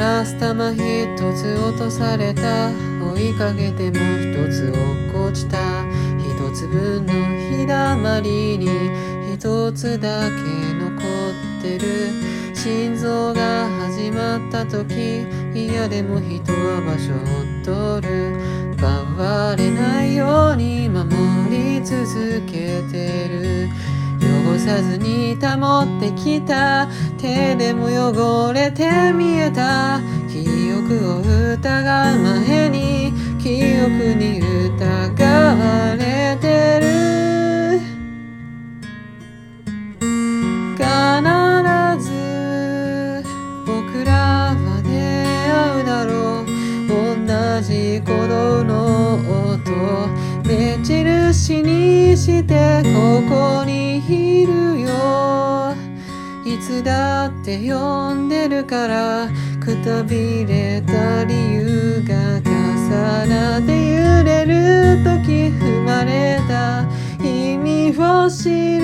ラス玉一つ落とされた。追いかけても一つ落っこちた。一つ分の日だまりに一つだけ残ってる。心臓が始まった時、嫌でも人は場所を取る。奪われないように守り続けてる。汚さずに保ってきた。手でも汚れて見えた。記憶を疑う前に記憶に疑われてる。必ず僕らは出会うだろう。同じ鼓動の音目印にしてここにいるよ。いつだって呼んでるから。くたびれた理由が重なって揺れる時生まれた意味を知る。